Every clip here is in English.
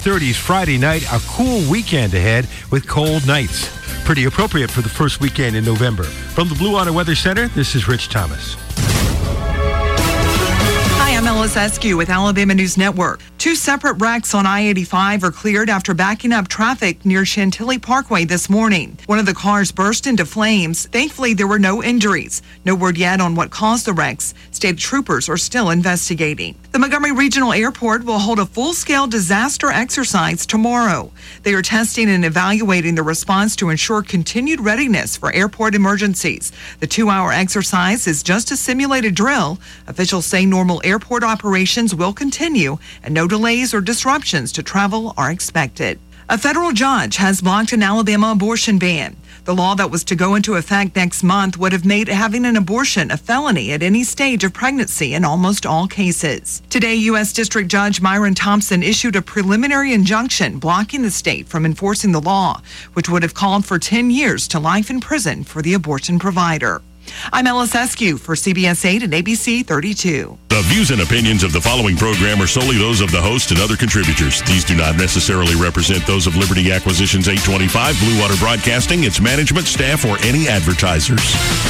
30s Friday night, a cool weekend ahead with cold nights. Pretty appropriate for the first weekend in November. From the Blue Water Weather Center, this is Rich Thomas. Hi, I'm Ellis Eskew with Alabama News Network. Two separate wrecks on I-85 are cleared after backing up traffic near Chantilly Parkway this morning. One of the cars burst into flames. Thankfully, there were no injuries. No word yet on what caused the wrecks. State troopers are still investigating. The Montgomery Regional Airport will hold a full-scale disaster exercise tomorrow. They are testing and evaluating the response to ensure continued readiness for airport emergencies. The 2-hour exercise is just a simulated drill. Officials say normal airport operations will continue and no delays or disruptions to travel are expected. A federal judge has blocked an Alabama abortion ban. The law that was to go into effect next month would have made having an abortion a felony at any stage of pregnancy in almost all cases. Today, U.S. District Judge Myron Thompson issued a preliminary injunction blocking the state from enforcing the law, which would have called for 10 years to life in prison for the abortion provider. I'm Ellis Eskew for CBS 8 and ABC 32. The views and opinions of the following program are solely those of the host and other contributors. These do not necessarily represent those of Liberty Acquisitions 825, Blue Water Broadcasting, its management, staff, or any advertisers.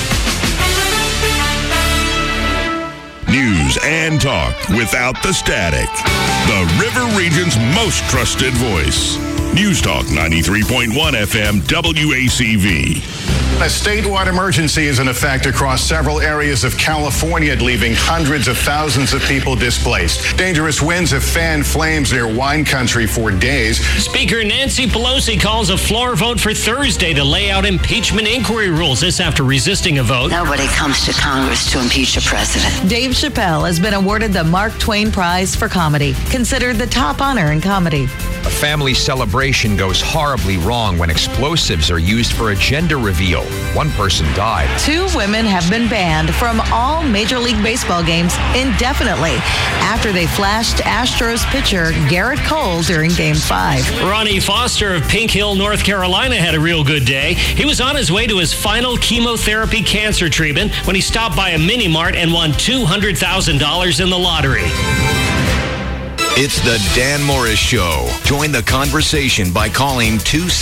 News and talk without the static. The River Region's most trusted voice. News Talk 93.1 FM WACV. A statewide emergency is in effect across several areas of California, leaving hundreds of thousands of people displaced. Dangerous winds have fanned flames near wine country for days. Speaker Nancy Pelosi calls a floor vote for Thursday to lay out impeachment inquiry rules. This after resisting a vote. Nobody comes to Congress to impeach a president. Dave Chappelle has been awarded the Mark Twain Prize for Comedy, considered the top honor in comedy. A family celebration goes horribly wrong when explosives are used for a gender reveal. One person died. 2 women have been banned from all Major League Baseball games indefinitely after they flashed Astros pitcher Garrett Cole during Game 5. Ronnie Foster of Pink Hill, North Carolina had a real good day. He was on his way to his final chemotherapy cancer treatment when he stopped by a mini-mart and won $200,000 in the lottery. It's the Dan Morris Show. Join the conversation by calling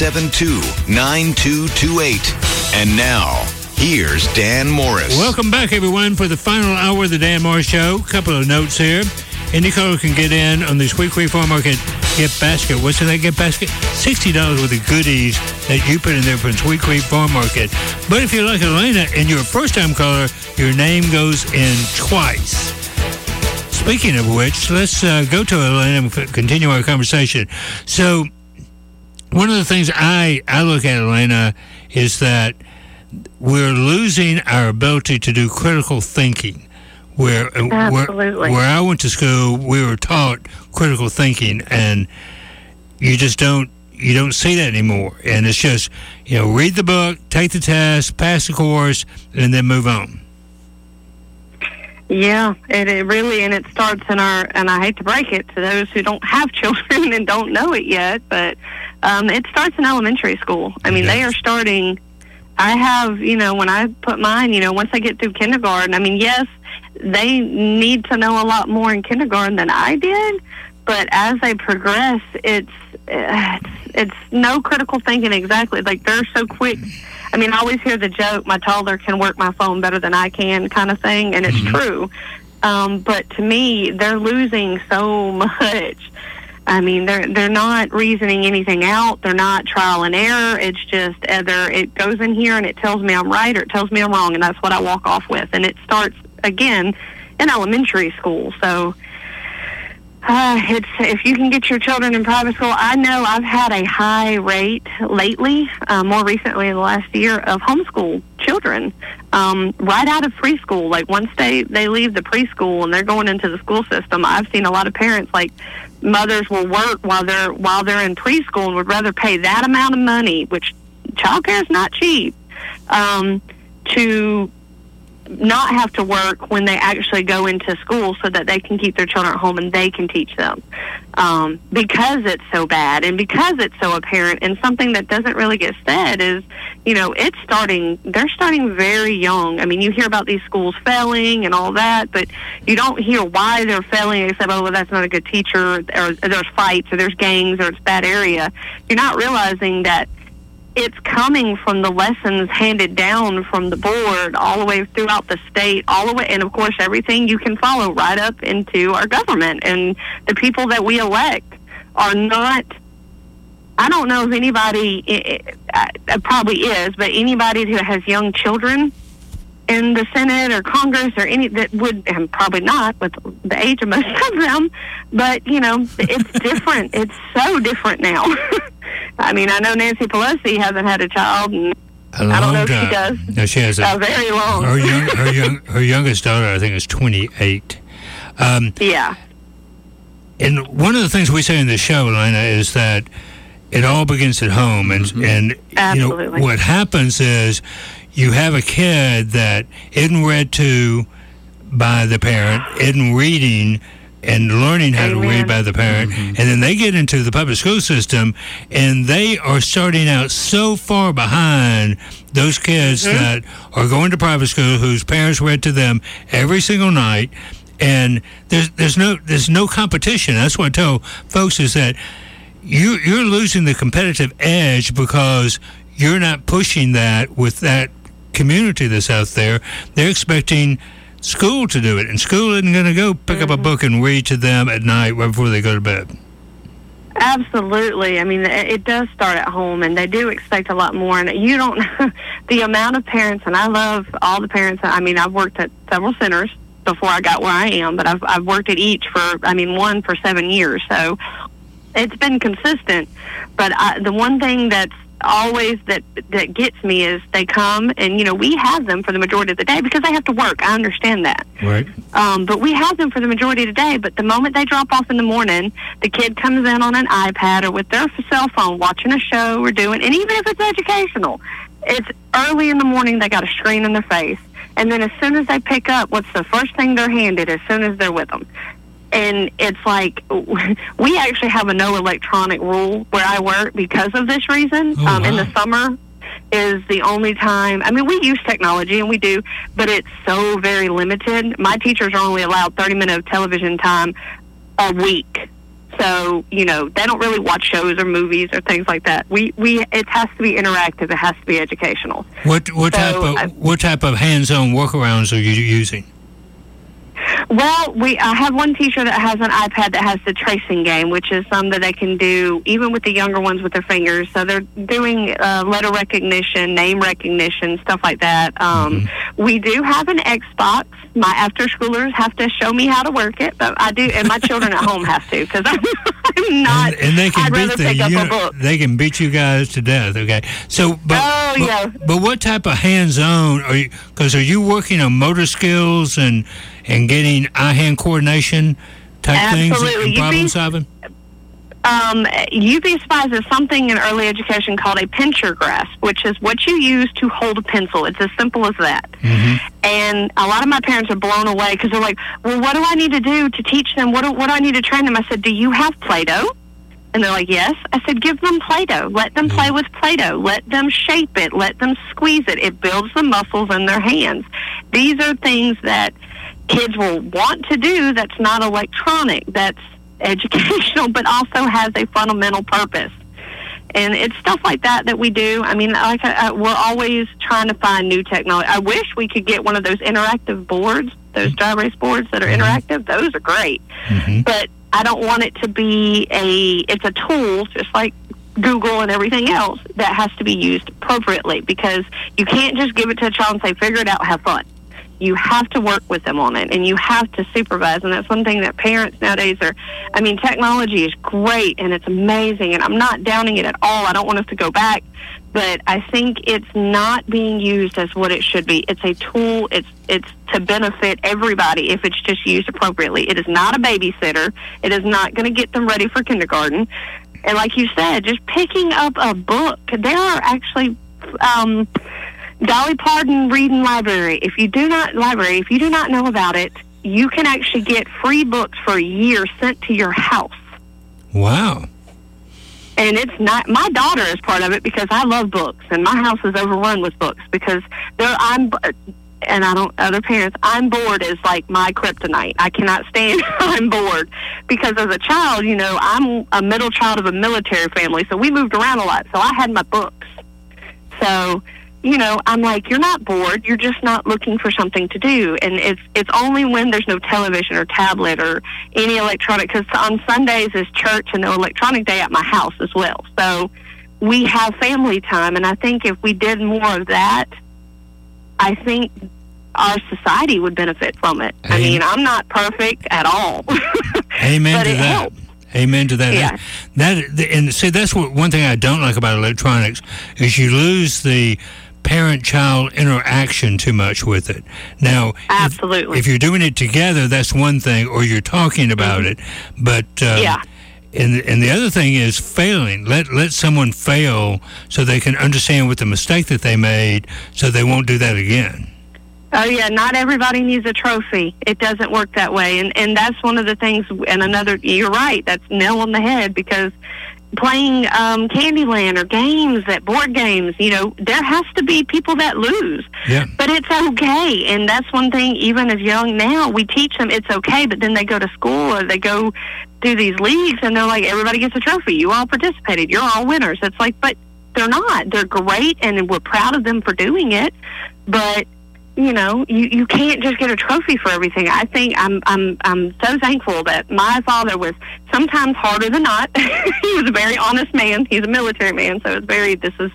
272-9228. And now, here's Dan Morris. Welcome back, everyone, for the final hour of the Dan Morris Show. Couple of notes here. Any caller can get in on this weekly farm market gift basket. What's in that gift basket? $60 worth of goodies that you put in there from Sweet Creek Farm Market. But if you're like Elena and you're a first-time caller, your name goes in twice. Speaking of which, let's go to Elena and continue our conversation. So, one of the things I look at, Elena, is that we're losing our ability to do critical thinking. Where I went to school, we were taught critical thinking, and you don't see that anymore. And it's just, read the book, take the test, pass the course, and then move on. Yeah, it really, and it starts in and I hate to break it to those who don't have children and don't know it yet, but it starts in elementary school. I mean, they are starting, I have, when I put mine, once I get through kindergarten, I mean, yes, they need to know a lot more in kindergarten than I did, but as they progress, it's no critical thinking exactly. Like, they're so quick. I mean, I always hear the joke, my toddler can work my phone better than I can kind of thing, and it's true. But to me, they're losing so much. I mean, they're not reasoning anything out. They're not trial and error. It's just either it goes in here and it tells me I'm right or it tells me I'm wrong, and that's what I walk off with. And it starts, again, in elementary school. So if you can get your children in private school, I know I've had a high rate lately, more recently in the last year, of homeschool children right out of preschool. Like, once they leave the preschool and they're going into the school system, I've seen a lot of parents, like, mothers will work while they're in preschool and would rather pay that amount of money, which childcare is not cheap, to not have to work when they actually go into school so that they can keep their children at home and they can teach them. Because it's so bad and because it's so apparent, and something that doesn't really get said is, they're starting very young. I mean, you hear about these schools failing and all that, but you don't hear why they're failing except, oh, well, that's not a good teacher, or there's fights, or there's gangs, or it's bad area. You're not realizing that it's coming from the lessons handed down from the board all the way throughout the state, all the way, and of course everything you can follow right up into our government. And the people that we elect are not, I don't know if anybody, it probably is, but anybody who has young children in the Senate or Congress or any that would, and probably not with the age of most of them, but it's different. It's so different now. I mean, I know Nancy Pelosi hasn't had a child, and I don't know if she does. No, she has a very long. Her youngest daughter, I think, is 28. Yeah. And one of the things we say in the show, Elena, is that it all begins at home, and Absolutely. What happens is you have a kid that isn't read to by the parent, isn't reading and learning how to read by the parent, and then they get into the public school system, and they are starting out so far behind those kids that are going to private school whose parents read to them every single night, and there's no competition. That's what I tell folks, is that you're losing the competitive edge because you're not pushing that with that community that's out there. They're expecting school to do it, and school isn't going to go pick up a book and read to them at night right before they go to bed. Absolutely. I mean, it does start at home, and they do expect a lot more. And you don't, the amount of parents, and I love all the parents. I mean, I've worked at several centers before I got where I am, but I've worked at each one for 7 years. So it's been consistent. But the one thing that's always that gets me is they come, and we have them for the majority of the day because they have to work. I understand that, right? But we have them for the majority of the day. But the moment they drop off in the morning, the kid comes in on an iPad or with their cell phone watching a show or doing, and even if it's educational, it's early in the morning. They got a screen in their face, and then as soon as they pick up, what's the first thing they're handed as soon as they're with them? And it's like, we actually have a no electronic rule where I work because of this reason. Oh, wow. In the summer is the only time. I mean, we use technology, and we do, but it's so very limited. My teachers are only allowed 30 minutes of television time a week. So, they don't really watch shows or movies or things like that. It has to be interactive. It has to be educational. What type of hands-on workarounds are you using? Well, I have one teacher that has an iPad that has the tracing game, which is some that they can do even with the younger ones with their fingers. So they're doing letter recognition, name recognition, stuff like that. We do have an Xbox. My after-schoolers have to show me how to work it, but I do, and my children at home have to, because I'm not. And they can I'd rather pick up a book. They can beat you guys to death. Okay, so but what type of hands-on are you? Because are you working on motor skills and getting eye-hand coordination type things and problem solving? You'd be surprised. There's something in early education called a pincher grasp, which is what you use to hold a pencil. It's as simple as that. And a lot of my parents are blown away because they're like, well, what do I need to do to teach them? What do I need to train them? I said, do you have Play-Doh? And they're like, yes. I said, give them Play-Doh. Let them play with Play-Doh. Let them shape it. Let them squeeze it. It builds the muscles in their hands. These are things that kids will want to do that's not electronic, that's educational, but also has a fundamental purpose. And it's stuff like that we do. I mean, we're always trying to find new technology. I wish we could get one of those interactive boards, those dry erase boards that are interactive. Those are great. But I don't want it to be it's a tool, just like Google and everything else, that has to be used appropriately, because you can't just give it to a child and say, figure it out, have fun. You have to work with them on it, and you have to supervise. And that's one thing that parents nowadays technology is great, and it's amazing, and I'm not downing it at all. I don't want us to go back, but I think it's not being used as what it should be. It's a tool. It's to benefit everybody if it's just used appropriately. It is not a babysitter. It is not going to get them ready for kindergarten. And like you said, just picking up a book. There are actually Dolly Parton Reading Library. If you do not know about it, you can actually get free books for a year sent to your house. Wow. And it's not, my daughter is part of it because I love books, and my house is overrun with books because other parents, I'm bored is like my kryptonite. I cannot stand I'm bored because as a child, I'm a middle child of a military family, so we moved around a lot, so I had my books. So, I'm like, you're not bored, you're just not looking for something to do. And it's only when there's no television or tablet or any electronic, because on Sundays is church and no electronic day at my house as well. So we have family time, and I think if we did more of that, I think our society would benefit from it. I mean, I'm not perfect at all. Amen to that. Helps. Amen to that. Yeah. And see, that's one thing I don't like about electronics is you lose the parent-child interaction too much with it. Now, absolutely, if you're doing it together, that's one thing, or you're talking about it. But and the other thing is failing. Let someone fail so they can understand what the mistake that they made, so they won't do that again. Oh, yeah, not everybody needs a trophy. It doesn't work that way. And that's one of the things, and you're right, that's nail on the head, because playing Candyland or board games, there has to be people that lose. Yeah. But it's okay. And that's one thing, even as young now, we teach them it's okay, but then they go to school or they go do these leagues, and they're like, everybody gets a trophy. You all participated. You're all winners. It's like, but they're not. They're great, and we're proud of them for doing it. But you can't just get a trophy for everything. I think I'm so thankful that my father was sometimes harder than not. He was a very honest man. He's a military man, so it's but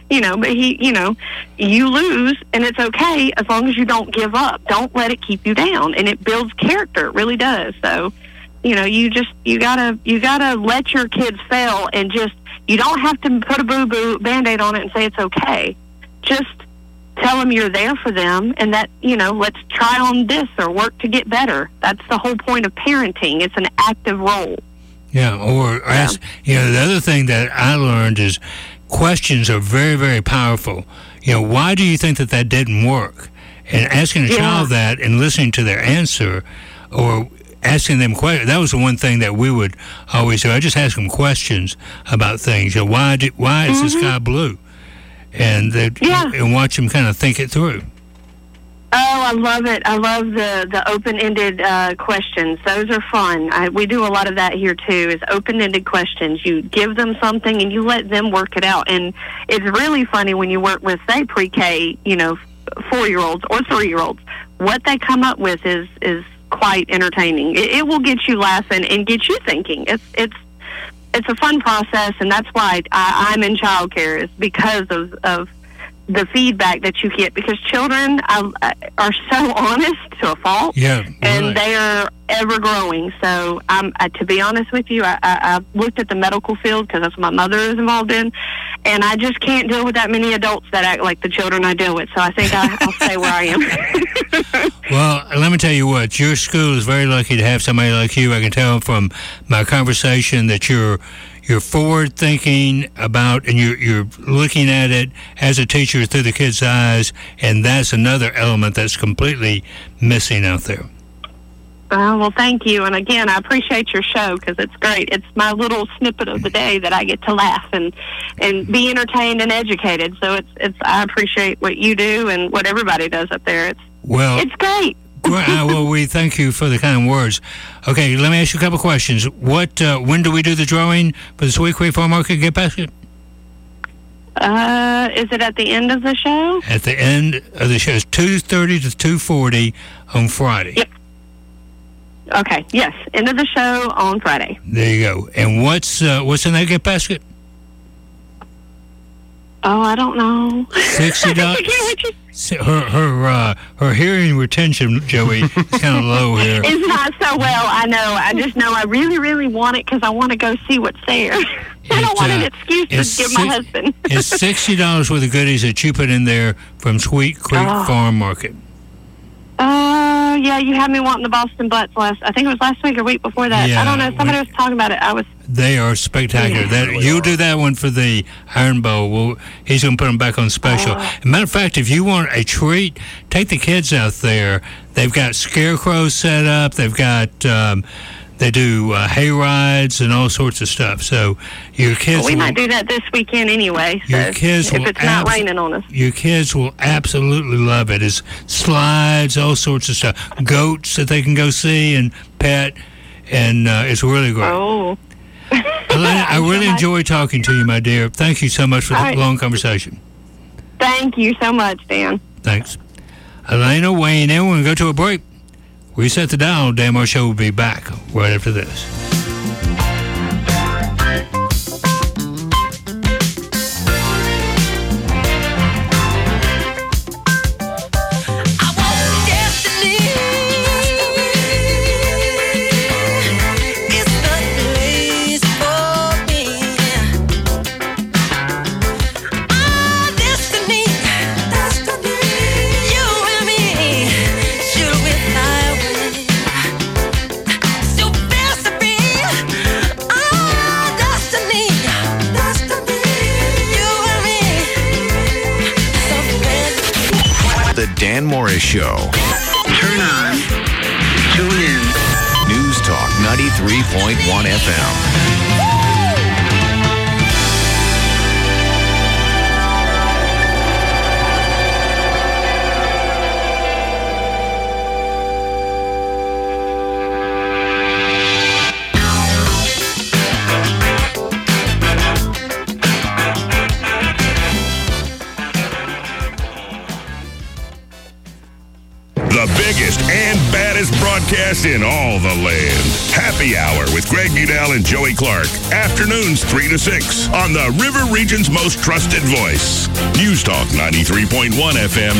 you lose, and it's okay as long as you don't give up. Don't let it keep you down, and it builds character. It really does. So, you gotta let your kids fail, and you don't have to put a boo-boo Band-Aid on it and say it's okay. Just tell them you're there for them, and that, let's try on this or work to get better. That's the whole point of parenting. It's an active role. Yeah, the other thing that I learned is questions are very, very powerful. Why do you think that didn't work? And asking a child that and listening to their answer, or asking them questions, that was the one thing that we would always do. I just ask them questions about things. Why is the sky blue? And watch them kind of think it through. Oh, I love it. I love the open-ended questions. Those are fun. We do a lot of that here, too, is open-ended questions. You give them something, and you let them work it out. And it's really funny when you work with, say, pre-K, 4-year-olds or 3-year-olds. What they come up with is quite entertaining. It will get you laughing and get you thinking. It's a fun process, and that's why I'm in childcare, is because of the feedback that you get, because children are so honest to a fault, and they are ever growing. So, to be honest with you, I looked at the medical field because that's what my mother is involved in, and I just can't deal with that many adults that act like the children I deal with. So I think I'll stay where I am. Well, let me tell you what, your school is very lucky to have somebody like you. I can tell from my conversation that you're forward thinking about, and you're looking at it as a teacher through the kids' eyes, and that's another element that's completely missing out there. Well, thank you. And again, I appreciate your show because it's great. It's my little snippet of the day that I get to laugh and be entertained and educated. So I appreciate what you do and what everybody does up there. It's great. Well, we thank you for the kind words. Okay, let me ask you a couple questions. When do we do the drawing for the Sweet Creek Farm Market gift basket? Is it at the end of the show? At the end of the show. It's 2:30 to 2:40 on Friday. Yep. Okay, yes. End of the show on Friday. There you go. And what's in that gift basket? Oh, I don't know. $60. Her hearing retention, Joey, is kind of low here. It's not so well, I know. I just know I really, really want it because I want to go see what's there. I don't want an excuse to give my husband. It's $60 worth of goodies that you put in there from Sweet Creek Farm Market. Yeah, you had me wanting the Boston Butts I think it was last week or week before that. Yeah, I don't know. Somebody was talking about it. They are spectacular. You'll do that one for the Iron Bowl. He's going to put them back on special. As a matter of fact, if you want a treat, take the kids out there. They've got scarecrows set up. They've got they do hay rides and all sorts of stuff. So your kids. We might do that this weekend anyway. So your kids if it's not raining on us. Your kids will absolutely love it. It's slides, all sorts of stuff. Goats that they can go see and pet, and it's really great. Oh. Elena, I really enjoy talking to you, my dear. Thank you so much for the long conversation. Thank you so much, Dan. Thanks. Elena weighing in. We're going to go to a break. Reset the dial. Dan Moore Show will be back right after this. Dan Morris Show. Turn on. Tune in. News Talk 93.1 FM. The biggest and baddest broadcast in all the land. Happy Hour with Greg Budell and Joey Clark. Afternoons 3 to 6 on the River Region's most trusted voice. News Talk 93.1 FM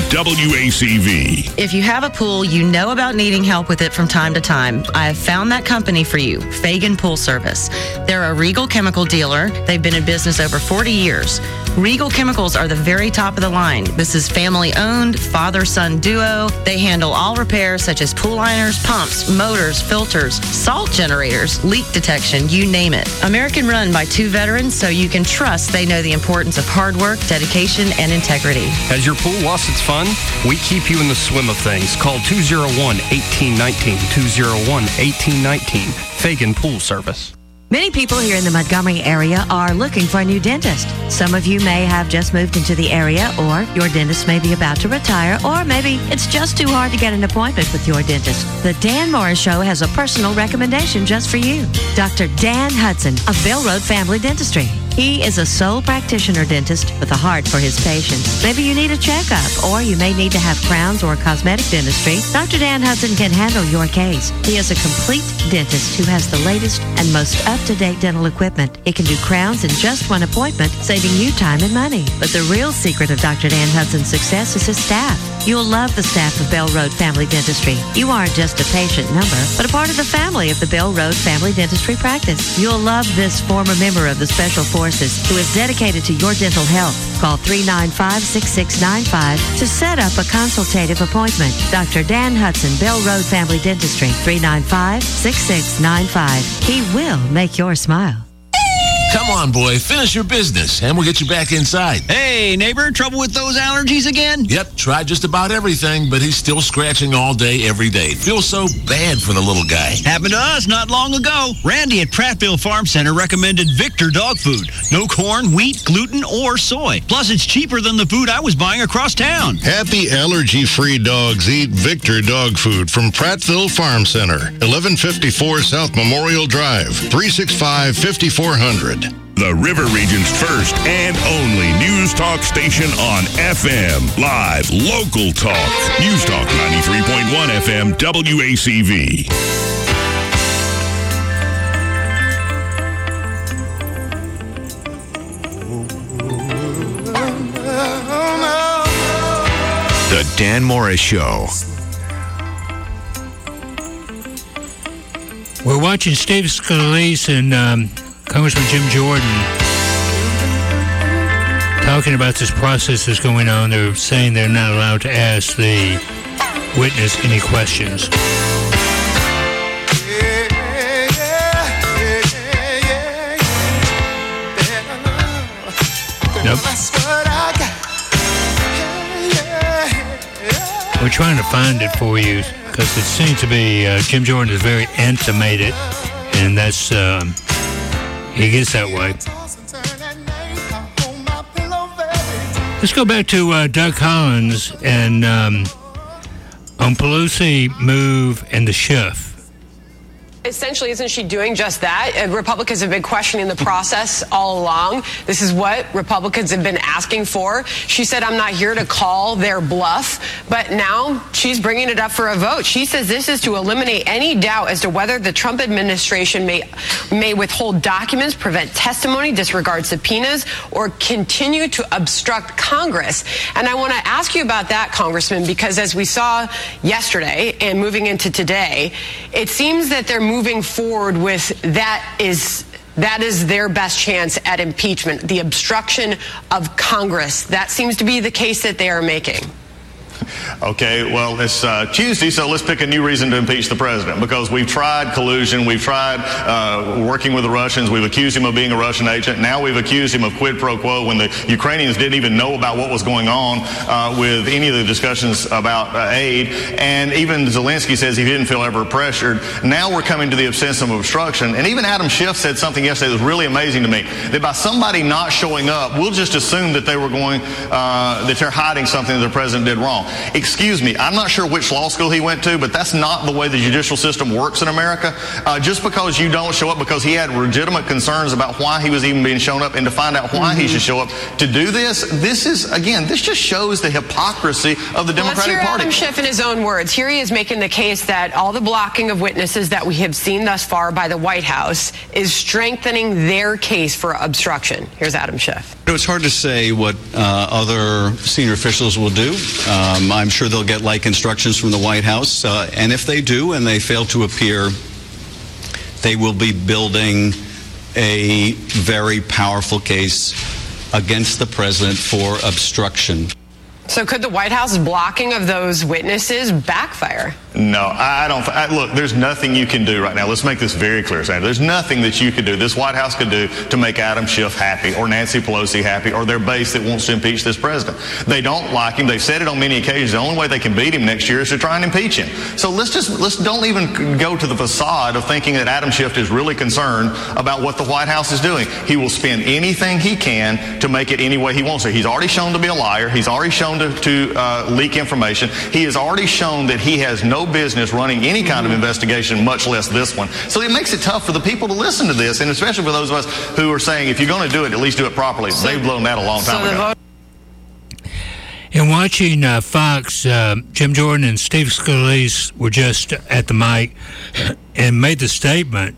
WACV. If you have a pool, you know about needing help with it from time to time. I have found that company for you, Fagan Pool Service. They're a Regal chemical dealer. They've been in business over 40 years. Regal Chemicals are the very top of the line. This is family-owned, father-son duo. They handle all repairs such as pool liners, pumps, motors, filters, salt generators, leak detection, you name it. American run by 2 veterans, so you can trust they know the importance of hard work, dedication, and integrity. Has your pool lost its fun? We keep you in the swim of things. Call 201-1819, 201-1819, Fagan Pool Service. Many people here in the Montgomery area are looking for a new dentist. Some of you may have just moved into the area, or your dentist may be about to retire, or maybe it's just too hard to get an appointment with your dentist. The Dan Morris Show has a personal recommendation just for you. Dr. Dan Hudson of Bell Road Family Dentistry. He is a sole practitioner dentist with a heart for his patients. Maybe you need a checkup, or you may need to have crowns or cosmetic dentistry. Dr. Dan Hudson can handle your case. He is a complete dentist who has the latest and most up-to-date dental equipment. He can do crowns in just one appointment, saving you time and money. But the real secret of Dr. Dan Hudson's success is his staff. You'll love the staff of Bell Road Family Dentistry. You aren't just a patient number, but a part of the family of the Bell Road Family Dentistry practice. You'll love this former member of the Special Forces who is dedicated to your dental health. Call 395-6695 to set up a consultative appointment. Dr. Dan Hudson, Bell Road Family Dentistry, 395-6695. He will make your smile. Come on, boy. Finish your business, and we'll get you back inside. Hey, neighbor, trouble with those allergies again? Yep, tried just about everything, but he's still scratching all day, every day. Feels so bad for the little guy. Happened to us not long ago. Randy at Prattville Farm Center recommended Victor dog food. No corn, wheat, gluten, or soy. Plus, it's cheaper than the food I was buying across town. Happy allergy-free dogs eat Victor dog food from Prattville Farm Center, 1154 South Memorial Drive, 365-5400. The River Region's first and only news talk station on FM. Live, local talk. News Talk 93.1 FM WACV. The Dan Morris Show. We're watching Steve Scalise and Congressman Jim Jordan talking about this process that's going on. They're saying they're not allowed to ask the witness any questions. Nope. We're trying to find it for you because it seems to be Jim Jordan is very animated, and that's he gets that way. Let's go back to Doug Collins and on Pelosi move and the Schiff. Essentially, isn't she doing just that? Republicans have been questioning the process all along. This is what Republicans have been asking for. She said, I'm not here to call their bluff, but now she's bringing it up for a vote. She says this is to eliminate any doubt as to whether the Trump administration may withhold documents, prevent testimony, disregard subpoenas, or continue to obstruct Congress. And I want to ask you about that, Congressman, because as we saw yesterday and moving into today, it seems that they're moving forward with that is their best chance at impeachment, the obstruction of Congress. That seems to be the case that they are making. Okay, well, it's Tuesday, so let's pick a new reason to impeach the president, because we've tried collusion, we've tried working with the Russians, we've accused him of being a Russian agent, now we've accused him of quid pro quo when the Ukrainians didn't even know about what was going on with any of the discussions about aid, and even Zelensky says he didn't feel ever pressured. Now we're coming to the offensive of obstruction, and even Adam Schiff said something yesterday that was really amazing to me, that by somebody not showing up, we'll just assume that they were going, that they're hiding something that the president did wrong. Excuse me, I'm not sure which law school he went to, but that's not the way the judicial system works in America. Just because you don't show up because he had legitimate concerns about why he was even being shown up and to find out why he should show up to do this is, again, this just shows the hypocrisy of the Democratic Party. Let's hear Adam Schiff in his own words. Here he is making the case that all the blocking of witnesses that we have seen thus far by the White House is strengthening their case for obstruction. Here's Adam Schiff. It's hard to say what other senior officials will do. I'm sure they'll get like instructions from the White House. And if they do and they fail to appear, they will be building a very powerful case against the president for obstruction. So could the White House blocking of those witnesses backfire? No, I don't. Look, there's nothing you can do right now. Let's make this very clear, Sandra. There's nothing that you could do, this White House could do, to make Adam Schiff happy or Nancy Pelosi happy or their base that wants to impeach this president. They don't like him. They've said it on many occasions. The only way they can beat him next year is to try and impeach him. So let's don't even go to the facade of thinking that Adam Schiff is really concerned about what the White House is doing. He will spend anything he can to make it any way he wants to. He's already shown to be a liar. He's already shown to leak information. He has already shown that he has no business running any kind of investigation, much less this one. So it makes it tough for the people to listen to this, and especially for those of us who are saying, if you're going to do it, at least do it properly. They've blown that a long time ago. In watching Fox, Jim Jordan and Steve Scalise were just at the mic and made the statement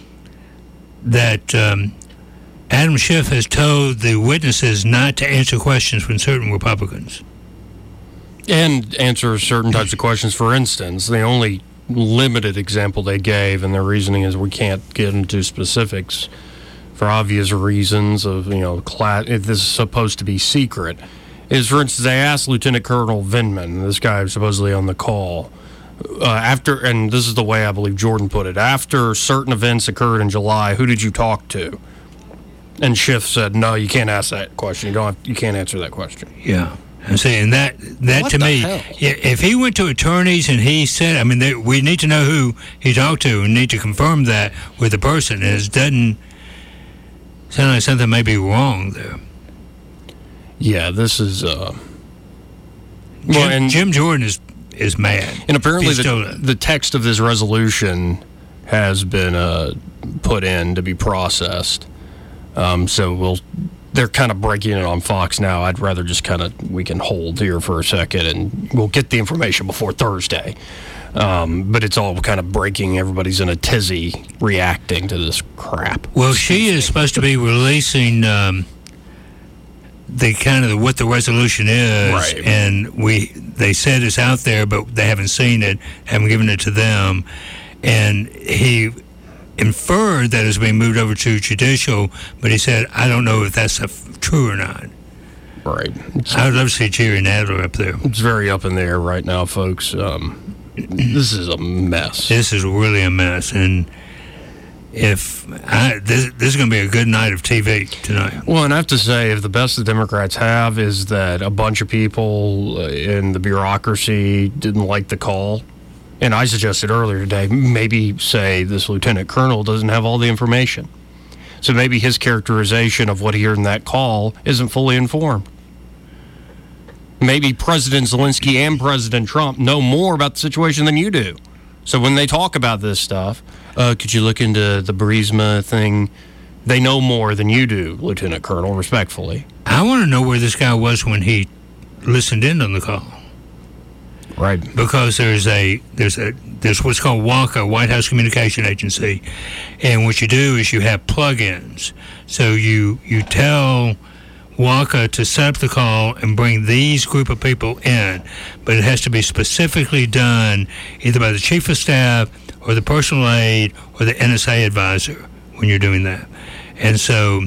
that Adam Schiff has told the witnesses not to answer questions from certain Republicans. And answer certain types of questions. For instance, the only limited example they gave, and their reasoning is we can't get into specifics for obvious reasons of, this is supposed to be secret, is, for instance, they asked Lieutenant Colonel Vindman, this guy supposedly on the call, after, and this is the way I believe Jordan put it, after certain events occurred in July, who did you talk to? And Schiff said, no, you can't ask that question. You can't answer that question. Yeah. I'm saying that to me, if he went to attorneys and he said, we need to know who he talked to and need to confirm that with the person. It doesn't sound like something may be wrong there. Yeah, this is... Jim Jordan is mad. And apparently the text of this resolution has been put in to be processed. So they're kind of breaking it on Fox now. I'd rather just we can hold here for a second and we'll get the information before Thursday. But it's all kind of breaking. Everybody's in a tizzy reacting to this crap. Well, she is supposed to be releasing what the resolution is. Right. And they said it's out there, but they haven't seen it, haven't given it to them. And he inferred that it's being moved over to judicial, but he said, I don't know if that's true or not. Right. I would love to see Jerry Nadler up there. It's very up in the air right now, folks. This is a mess. This is really a mess. And this is going to be a good night of TV tonight. Well, and I have to say, if the best the Democrats have is that a bunch of people in the bureaucracy didn't like the call, and I suggested earlier today, maybe say this lieutenant colonel doesn't have all the information. So maybe his characterization of what he heard in that call isn't fully informed. Maybe President Zelensky and President Trump know more about the situation than you do. So when they talk about this stuff, could you look into the Burisma thing? They know more than you do, Lieutenant Colonel, respectfully. I want to know where this guy was when he listened in on the call. Right. Because there's what's called WACA, White House Communication Agency, and what you do is you have plug-ins. So you tell WACA to set up the call and bring these group of people in, but it has to be specifically done either by the chief of staff or the personal aide or the NSA advisor when you're doing that. And so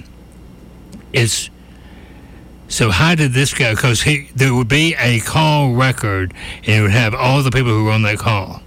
so how did this go? Because there would be a call record, and it would have all the people who were on that call.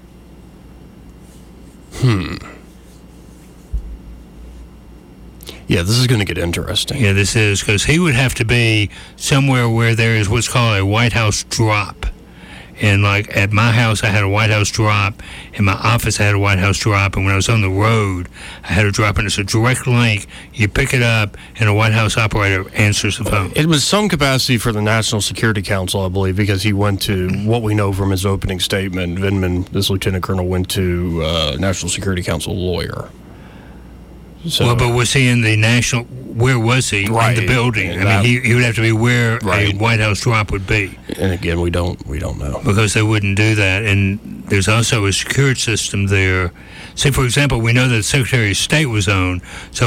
Yeah, this is going to get interesting. Yeah, this is, because he would have to be somewhere where there is what's called a White House drop. And like at my house, I had a White House drop. In my office, I had a White House drop. And when I was on the road, I had a drop. And it's a direct link. You pick it up, and a White House operator answers the phone. It was some capacity for the National Security Council, I believe, because he went to, what we know from his opening statement, Vindman, this lieutenant colonel, went to National Security Council lawyer. So, well, but was he in the national? Where was he? Right. In the building. I mean, he would have to be where a White House drop would be. And again, we don't know, because they wouldn't do that. And there's also a security system there. Say, for example, we know that the Secretary of State was on. So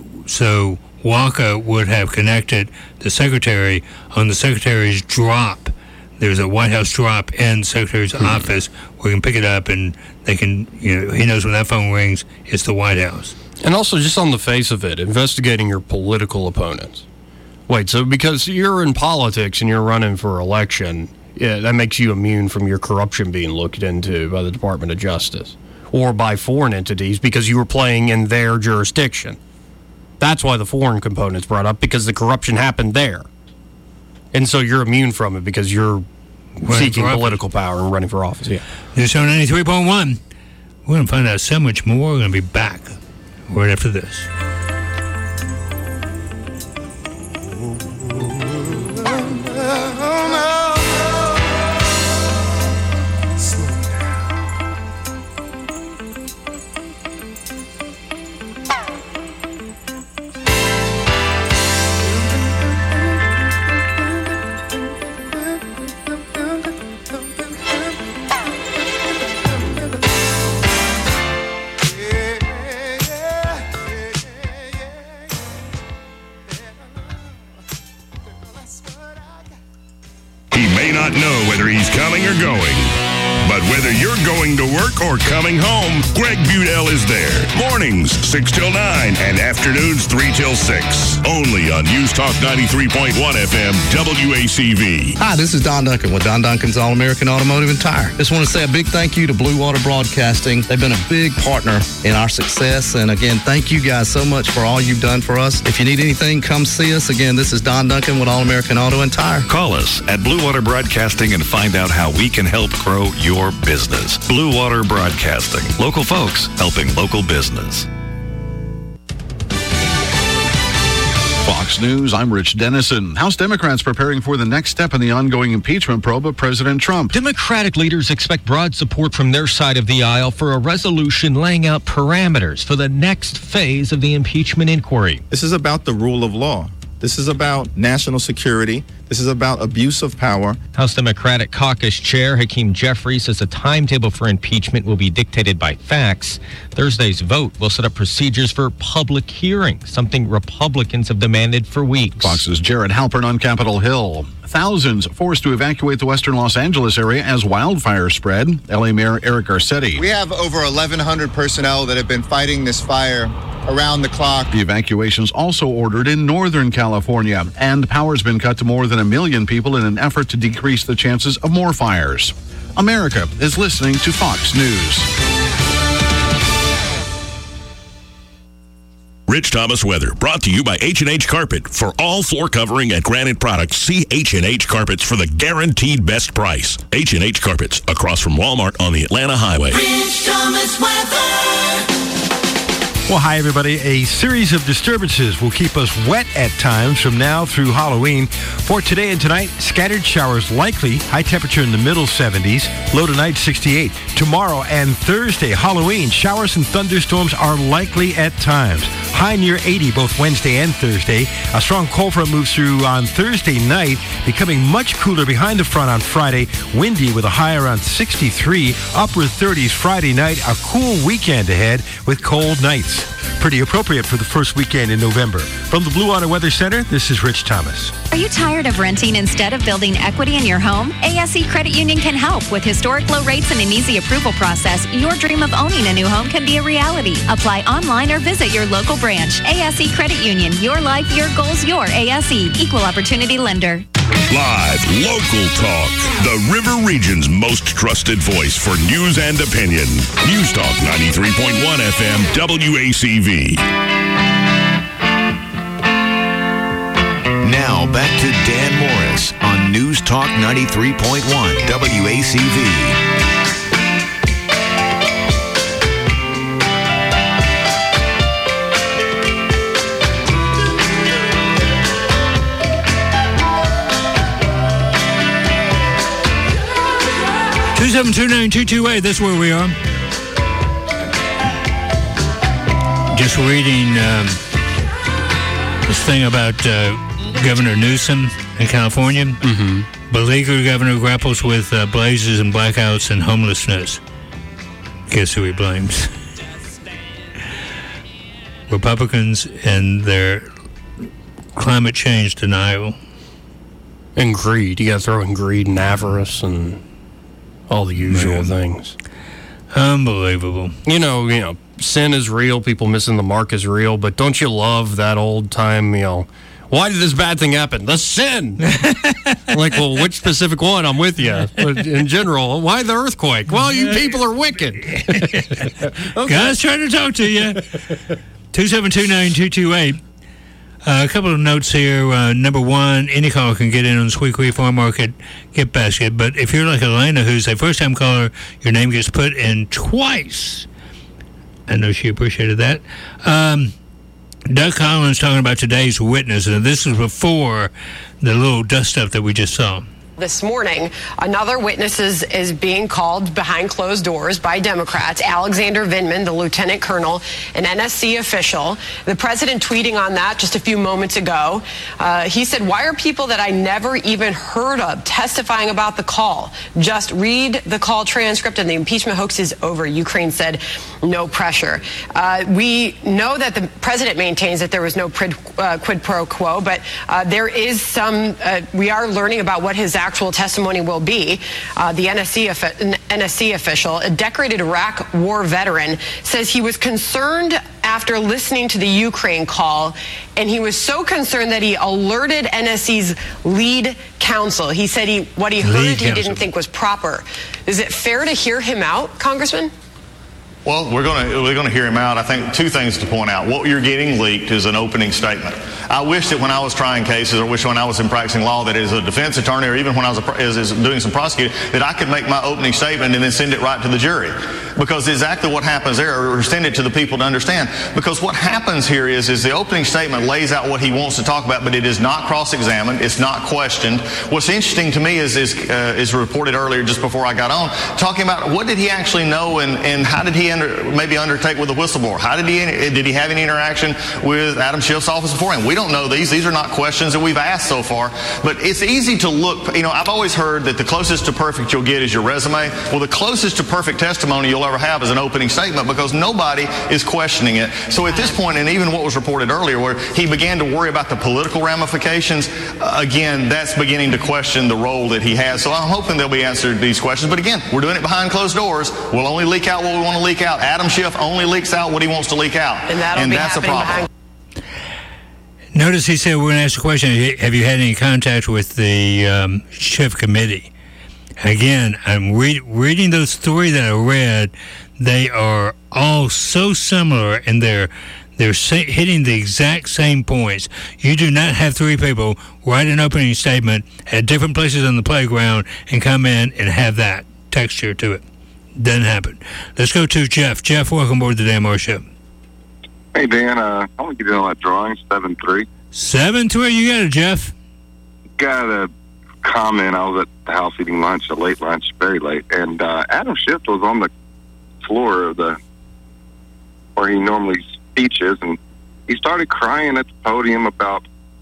WACA would have connected the Secretary on the Secretary's drop. There's a White House drop in the Secretary's office where he can pick it up, and they can, he knows when that phone rings, it's the White House. And also, just on the face of it, investigating your political opponents. Wait, so because you're in politics and you're running for election, that makes you immune from your corruption being looked into by the Department of Justice or by foreign entities because you were playing in their jurisdiction. That's why the foreign component's brought up, because the corruption happened there. And so you're immune from it because you're seeking political power and running for office. Yeah. News Show 93.1. We're going to find out so much more. We're going to be back right after this. Know whether he's coming or going. But whether you're going to work or coming home, Greg Budell is there. Mornings, 6 till 9, and afternoons, 3 till 6. Only on News Talk 93.1 FM, WACV. Hi, this is Don Duncan with Don Duncan's All-American Automotive and Tire. Just want to say a big thank you to Blue Water Broadcasting. They've been a big partner in our success. And again, thank you guys so much for all you've done for us. If you need anything, come see us. Again, this is Don Duncan with All-American Auto and Tire. Call us at Blue Water Broadcasting and find out how we can help grow your business. Blue Water Broadcasting. Local folks helping local business. Fox News, I'm Rich Dennison. House Democrats preparing for the next step in the ongoing impeachment probe of President Trump. Democratic leaders expect broad support from their side of the aisle for a resolution laying out parameters for the next phase of the impeachment inquiry. This is about the rule of law. This is about national security. This is about abuse of power. House Democratic Caucus Chair Hakeem Jeffries says the timetable for impeachment will be dictated by facts. Thursday's vote will set up procedures for public hearings, something Republicans have demanded for weeks. Fox's Jared Halpern on Capitol Hill. Thousands forced to evacuate the western Los Angeles area as wildfires spread. LA Mayor Eric Garcetti. We have over 1,100 personnel that have been fighting this fire around the clock. The evacuations also ordered in Northern California, and power's been cut to more than 1 million people in an effort to decrease the chances of more fires. America is listening to Fox News. Rich Thomas Weather, brought to you by H&H Carpet. For all floor covering and granite products, see H&H Carpets for the guaranteed best price. H&H Carpets, across from Walmart on the Atlanta Highway. Rich Thomas Weather. Well, hi, everybody. A series of disturbances will keep us wet at times from now through Halloween. For today and tonight, scattered showers likely. High temperature in the middle 70s. Low tonight, 68. Tomorrow and Thursday, Halloween, showers and thunderstorms are likely at times. High near 80 both Wednesday and Thursday. A strong cold front moves through on Thursday night, becoming much cooler behind the front on Friday. Windy with a high around 63. Upper 30s Friday night. A cool weekend ahead with cold nights. Pretty appropriate for the first weekend in November. From the Blue Water Weather Center, this is Rich Thomas. Are you tired of renting instead of building equity in your home? ASE Credit Union can help. With historic low rates and an easy approval process, your dream of owning a new home can be a reality. Apply online or visit your local branch. ASE Credit Union. Your life, your goals, your ASE. Equal Opportunity Lender. Live, local talk. The River Region's most trusted voice for news and opinion. News Talk 93.1 FM WACV. Now back to Dan Morris on News Talk 93.1 WACV. 2729228, that's where we are. Just reading this thing about Governor Newsom in California. Mm-hmm. Beleaguered governor grapples with blazes and blackouts and homelessness. Guess who he blames? Republicans and their climate change denial. And greed. You got to throw in greed and avarice and all the usual things. Unbelievable. You know, sin is real. People missing the mark is real. But don't you love that old time, why did this bad thing happen? The sin. Like, well, which specific one? I'm with you. But in general, why the earthquake? Well, you people are wicked. Okay. God's trying to talk to you. 2729228. A couple of notes here. Number one, any caller can get in on the Squeaky Farm Market gift basket. But if you're like Elena, who's a first-time caller, your name gets put in twice. I know she appreciated that. Doug Collins talking about today's witness, and this is before the little dust-up that we just saw. This morning, another witness is being called behind closed doors by Democrats. Alexander Vindman, the lieutenant colonel, an NSC official. The president tweeting on that just a few moments ago. He said, "Why are people that I never even heard of testifying about the call? Just read the call transcript and the impeachment hoax is over." Ukraine said, "No pressure." We know that the president maintains that there was no quid pro quo, but there is some, we are learning about what his actual testimony will be. The NSC official, a decorated Iraq war veteran, says he was concerned after listening to the Ukraine call, and he was so concerned that he alerted NSC's lead counsel. He said what he heard he didn't think was proper. Is it fair to hear him out, Congressman? Well, we're going to hear him out. I think two things to point out. What you're getting leaked is an opening statement. I wish that when I was trying cases, or wish when I was in practicing law, that as a defense attorney, or even when I was doing some prosecuting, that I could make my opening statement and then send it right to the jury. Because exactly what happens there, or send it to the people to understand. Because what happens here is the opening statement lays out what he wants to talk about, but it is not cross-examined. It's not questioned. What's interesting to me is reported earlier, just before I got on, talking about what did he actually know and how did he maybe undertake with the whistleblower? How did he have any interaction with Adam Schiff's office beforehand? We don't know these. These are not questions that we've asked so far. But it's easy to look. I've always heard that the closest to perfect you'll get is your resume. Well, the closest to perfect testimony you'll ever have is an opening statement, because nobody is questioning it. So at this point, and even what was reported earlier, where he began to worry about the political ramifications, again, that's beginning to question the role that he has. So I'm hoping they'll be answered these questions. But again, we're doing it behind closed doors. We'll only leak out what we want to leak out. Adam Schiff only leaks out what he wants to leak out. And that's a problem. Notice he said, we're going to ask the question, have you had any contact with the Schiff committee? Again, I'm reading those three that I read. They are all so similar in their They're hitting the exact same points. You do not have three people write an opening statement at different places on the playground and come in and have that texture to it. Doesn't happen. Let's go to Jeff. Jeff, welcome aboard the Dan Moore Show. Hey, Dan. I want to get in on that drawing, 7-3. 7-3, you got it, Jeff. Got a comment. I was at the house eating lunch, a late lunch, very late, and Adam Schiff was on the floor of where he normally speeches, and he started crying at the podium about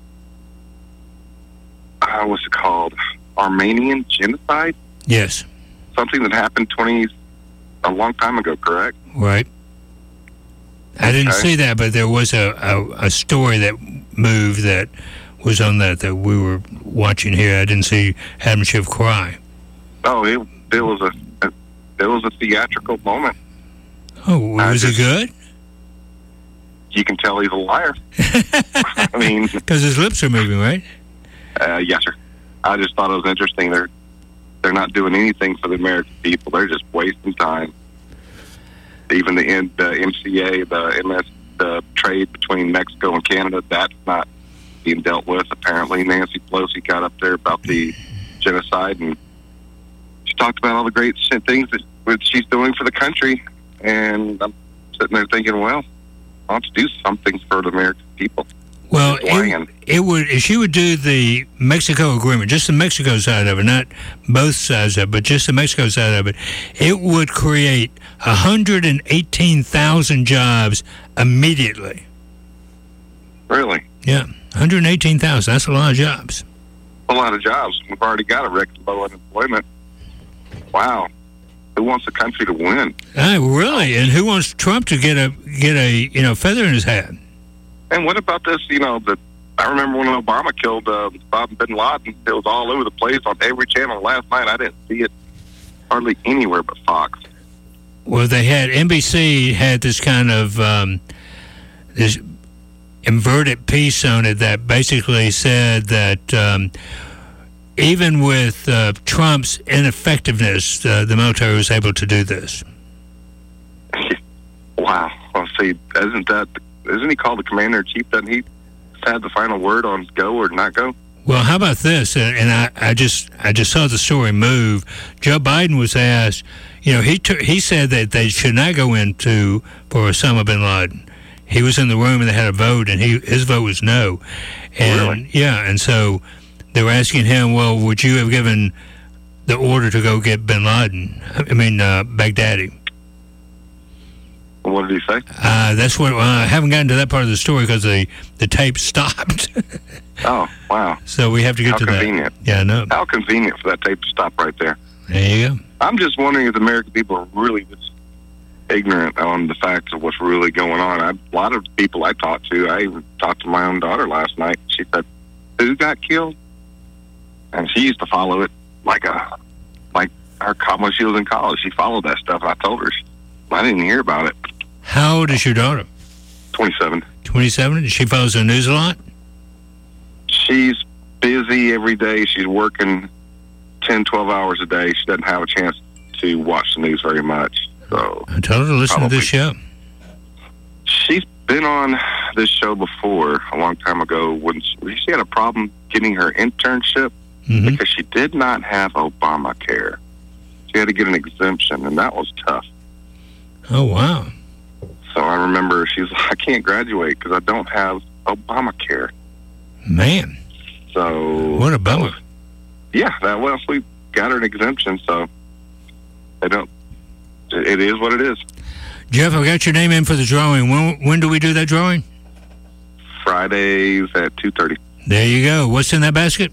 what's it called? Armenian genocide? Yes. Something that happened a long time ago, correct? Right. I didn't see that, but there was a story that moved that was on that we were watching here. I didn't see Adam Schiff cry. Oh, it was a theatrical moment. Oh, was it good? You can tell he's a liar. I mean, because his lips are moving, right? Yes, sir. I just thought it was interesting. They're not doing anything for the American people. They're just wasting time. Even the MCA, the trade between Mexico and Canada, that's not being dealt with. Apparently, Nancy Pelosi got up there about the genocide, and she talked about all the great things that she's doing for the country. And I'm sitting there thinking, well, I want to do something for the American people. Well, it would, if she would do the Mexico agreement, just the Mexico side of it, not both sides of it, but just the Mexico side of it, it would create 118,000 jobs immediately. Really? Yeah, 118,000. That's a lot of jobs. A lot of jobs. We've already got a record low unemployment. Wow. Who wants the country to win? Really? And who wants Trump to get a feather in his hat? And what about this? I remember when Obama killed Bob bin Laden. It was all over the place on every channel last night. I didn't see it hardly anywhere but Fox. Well, NBC had this kind of this inverted piece on it that basically said that even with Trump's ineffectiveness, the military was able to do this. Wow. Well, see, isn't he called the commander-in-chief? Doesn't he have the final word on go or not go? Well, how about this? And I just saw the story move. Joe Biden was asked, he said that they should not go into for Osama bin Laden. He was in the room and they had a vote, and his vote was no. And really? Yeah, and so they were asking him, well, would you have given the order to go get bin Laden? Baghdadi. What did he say? That's what I haven't gotten to that part of the story because the tape stopped. Oh, wow. So we have to get to convenient. that. Yeah, I know. How convenient for that tape to stop right there. There you go. I'm just wondering if the American people are really just ignorant on the facts of what's really going on. A lot of people I talked to, I even talked to my own daughter last night. She said, who got killed? And she used to follow it like when she was in college. She followed that stuff, and I told her, I didn't hear about it. How old is your daughter? 27. 27? She follows the news a lot? She's busy every day. She's working 10, 12 hours a day. She doesn't have a chance to watch the news very much. So I told her to listen to this show. She's been on this show before a long time ago when she had a problem getting her internship because she did not have Obamacare. She had to get an exemption, and that was tough. Oh, wow. So I remember she's like, I can't graduate because I don't have Obamacare. Man. So what a bummer. We got her an exemption, so it is what it is. Jeff, I got your name in for the drawing. When do we do that drawing? Fridays at 2:30. There you go. What's in that basket?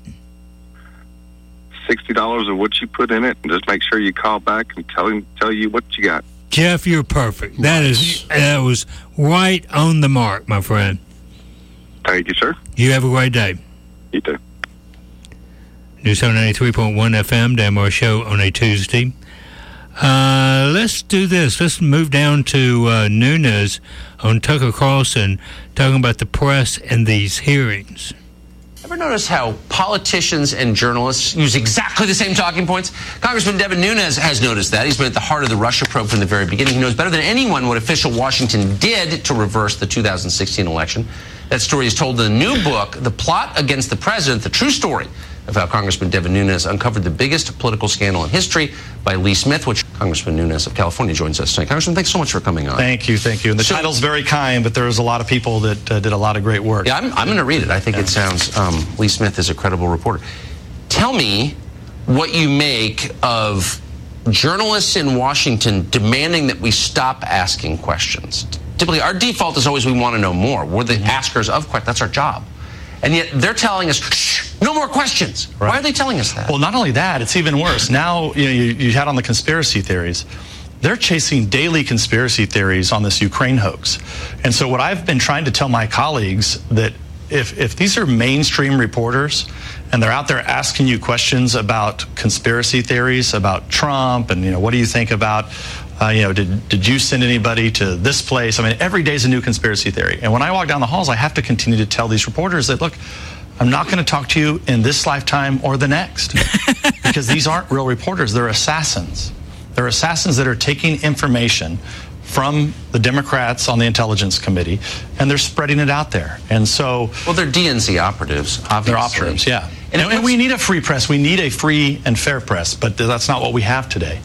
$60 of what you put in it, and just make sure you call back and tell you what you got. Jeff, you're perfect. That was right on the mark, my friend. Thank you, sir. You have a great day. You too. News 93.1 FM, Dan Moore Show on a Tuesday. Let's do this. Let's move down to Nunes on Tucker Carlson talking about the press and these hearings. Ever notice how politicians and journalists use exactly the same talking points? Congressman Devin Nunes has noticed that. He's been at the heart of the Russia probe from the very beginning. He knows better than anyone what official Washington did to reverse the 2016 election. That story is told in a new book, The Plot Against the President, the true story of how Congressman Devin Nunes uncovered the biggest political scandal in history, by Lee Smith, which Congressman Nunes of California joins us tonight. Congressman, thanks so much for coming on. Thank you. And the title's very kind, but there's a lot of people that did a lot of great work. Yeah, I'm going to read it. I think it sounds, Lee Smith is a credible reporter. Tell me what you make of journalists in Washington demanding that we stop asking questions. Typically, our default is always we want to know more. We're the askers of questions. That's our job. And yet they're telling us, shh, no more questions. Right. Why are they telling us that? Well, not only that, it's even worse. Now, you had on the conspiracy theories. They're chasing daily conspiracy theories on this Ukraine hoax. And so what I've been trying to tell my colleagues, that if these are mainstream reporters and they're out there asking you questions about conspiracy theories, about Trump, and what do you think about did you send anybody to this place? I mean, every day is a new conspiracy theory. And when I walk down the halls, I have to continue to tell these reporters that, look, I'm not going to talk to you in this lifetime or the next, because these aren't real reporters. They're assassins. They're assassins that are taking information from the Democrats on the Intelligence Committee, and they're spreading it out there. And so... Well, they're DNC operatives, obviously. They're operatives, yeah. And we need a free press. We need a free and fair press, but that's not what we have today.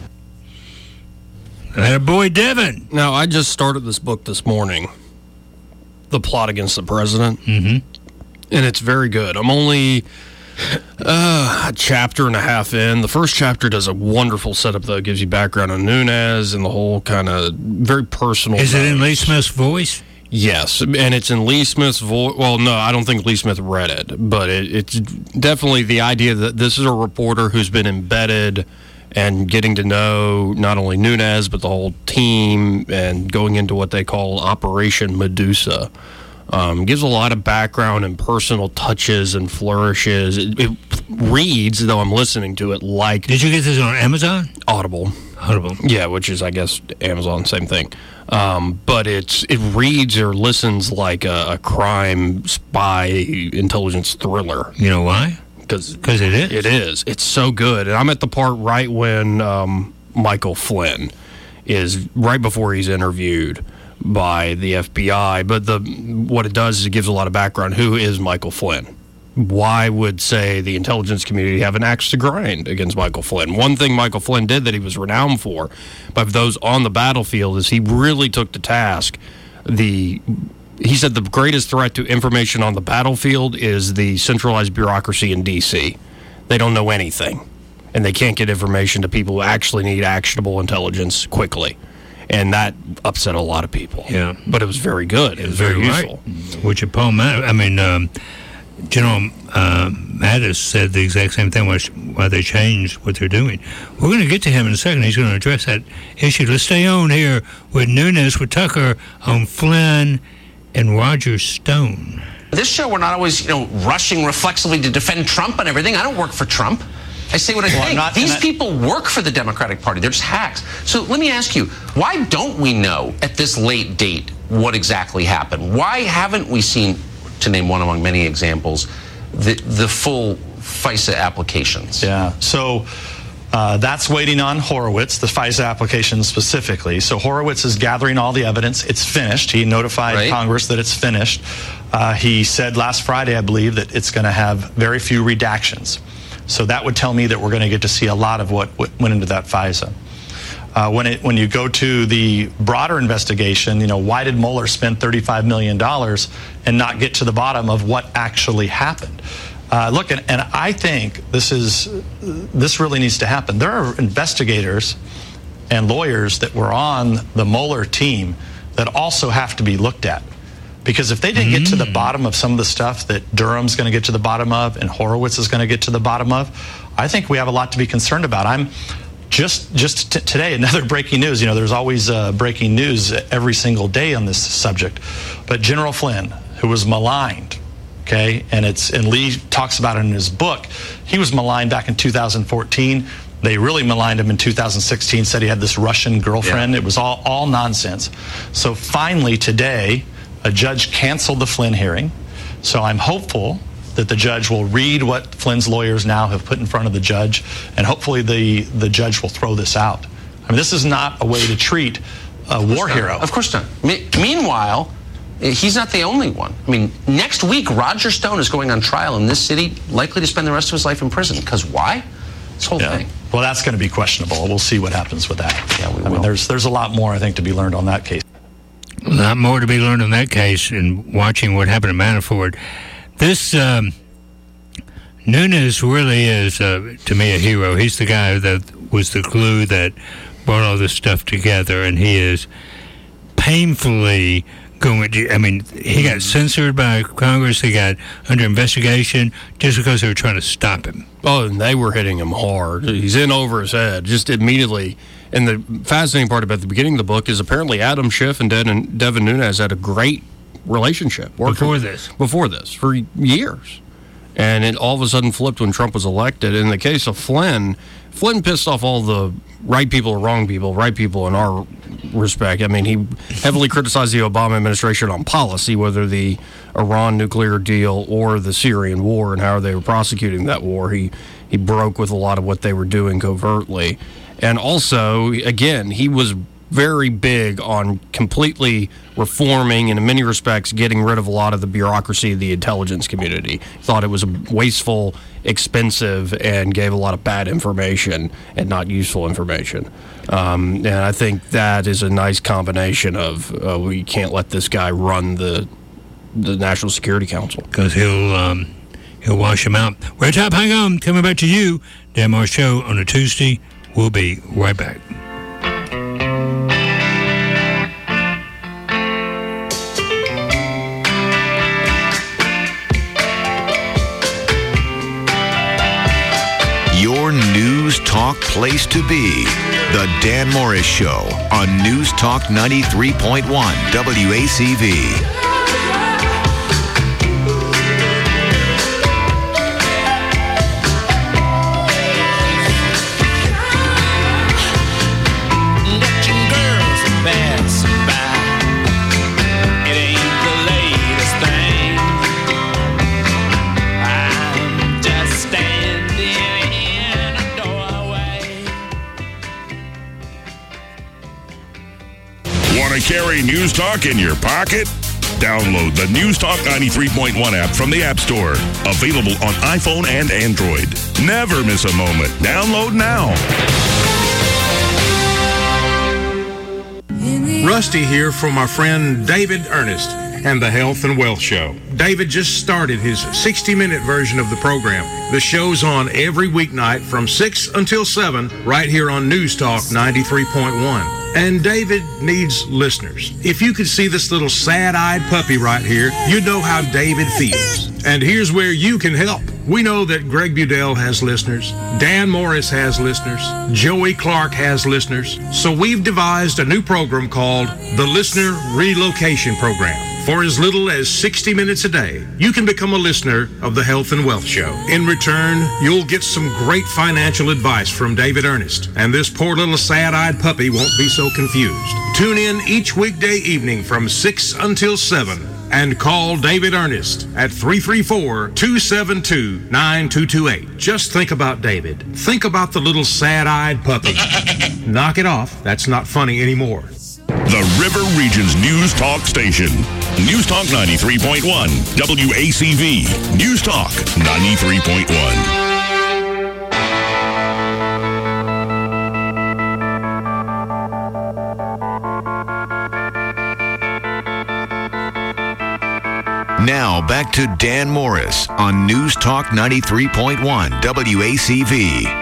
That boy Devin. Now, I just started this book this morning, The Plot Against the President, and it's very good. I'm only a chapter and a half in. The first chapter does a wonderful setup, though. It gives you background on Nunes and the whole kind of very personal. Is it in Lee Smith's voice? Yes, and it's in Lee Smith's voice. Well, no, I don't think Lee Smith read it, but it's definitely the idea that this is a reporter who's been embedded and getting to know not only Nunes, but the whole team, and going into what they call Operation Medusa. Gives a lot of background and personal touches and flourishes. It reads, though I'm listening to it, like... Did you get this on Amazon? Audible. Yeah, which is, I guess, Amazon, same thing. But it reads or listens like a crime spy intelligence thriller. You know why? Because it is. It is. It's so good. And I'm at the part right when Michael Flynn is right before he's interviewed by the FBI. But what it does is it gives a lot of background. Who is Michael Flynn? Why would, say, the intelligence community have an axe to grind against Michael Flynn? One thing Michael Flynn did that he was renowned for, by those on the battlefield, is he really took to task he said the greatest threat to information on the battlefield is the centralized bureaucracy in D.C. They don't know anything, and they can't get information to people who actually need actionable intelligence quickly. And that upset a lot of people. Yeah. But it was very good. It was very useful. Which General Mattis said the exact same thing, why they changed what they're doing. We're going to get to him in a second. He's going to address that issue. Let's stay on here with Nunes, with Tucker, on Flynn and Roger Stone. This show, we're not always, rushing reflexively to defend Trump and everything. I don't work for Trump. I say what I think. These people work for the Democratic Party. They're just hacks. So let me ask you, why don't we know at this late date what exactly happened? Why haven't we seen, to name one among many examples, the full FISA applications? Yeah. So that's waiting on Horowitz, the FISA application specifically. So Horowitz is gathering all the evidence. It's finished. He notified Congress that it's finished. He said last Friday, I believe, that it's going to have very few redactions. So that would tell me that we're going to get to see a lot of what went into that FISA. When you go to the broader investigation, why did Mueller spend $35 million and not get to the bottom of what actually happened? Look, and I think this really needs to happen. There are investigators and lawyers that were on the Mueller team that also have to be looked at. Because if they didn't get to the bottom of some of the stuff that Durham's going to get to the bottom of and Horowitz is going to get to the bottom of, I think we have a lot to be concerned about. I'm just today, another breaking news. There's always breaking news every single day on this subject. But General Flynn, who was maligned, okay, and Lee talks about it in his book, he was maligned back in 2014. They really maligned him in 2016, said he had this Russian girlfriend. Yeah. It was all nonsense. So finally today, a judge canceled the Flynn hearing. So I'm hopeful that the judge will read what Flynn's lawyers now have put in front of the judge, and hopefully the judge will throw this out. I mean, this is not a way to treat a war hero. Of course not. Meanwhile, he's not the only one. I mean, next week, Roger Stone is going on trial in this city, likely to spend the rest of his life in prison. Because why? This whole thing. Well, that's going to be questionable. We'll see what happens with that. Yeah, I mean, there's a lot more, I think, to be learned on that case. A lot more to be learned on that case, and watching what happened to Manafort. This Nunes really is, to me, a hero. He's the guy that was the glue that brought all this stuff together, and he is painfully going. I mean, he got censored by Congress. He got under investigation just because they were trying to stop him. Oh, and they were hitting him hard. He's in over his head just immediately. And the fascinating part about the beginning of the book is apparently Adam Schiff and Devin Nunes had a great relationship before this for years. And it all of a sudden flipped when Trump was elected. In the case of Flynn pissed off all the right people or wrong people, right people in our respect. I mean, he heavily criticized the Obama administration on policy, whether the Iran nuclear deal or the Syrian war and how they were prosecuting that war. He broke with a lot of what they were doing covertly. And also, again, he was very big on completely reforming and in many respects getting rid of a lot of the bureaucracy of the intelligence community. Thought it was wasteful, expensive, and gave a lot of bad information and not useful information. And I think that is a nice combination of we can't let this guy run the National Security Council. Because he'll wash him out. Red Top, hang on. Coming back to you. Dan Morris Show on a Tuesday. We'll be right back. Your News Talk place to be. The Dan Morris Show on News Talk 93.1 WACV. Carry News Talk in your pocket? Download the News Talk 93.1 app from the App Store. Available on iPhone and Android. Never miss a moment. Download now. Rusty here from our friend David Ernest and the Health and Wealth Show. David just started his 60-minute version of the program. The show's on every weeknight from 6 until 7 right here on News Talk 93.1. And David needs listeners. If you could see this little sad-eyed puppy right here, you'd know how David feels. And here's where you can help. We know that Greg Budell has listeners, Dan Morris has listeners, Joey Clark has listeners. So we've devised a new program called the Listener Relocation Program. For as little as 60 minutes a day, you can become a listener of the Health and Wealth Show. In return, you'll get some great financial advice from David Ernest, and this poor little sad-eyed puppy won't be so confused. Tune in each weekday evening from 6 until 7 and call David Ernest at 334-272-9228. Just think about David. Think about the little sad-eyed puppy. Knock it off. That's not funny anymore. The River Region's News Talk station. News Talk 93.1 WACV. News Talk 93.1. Now back to Dan Morris on News Talk 93.1 WACV.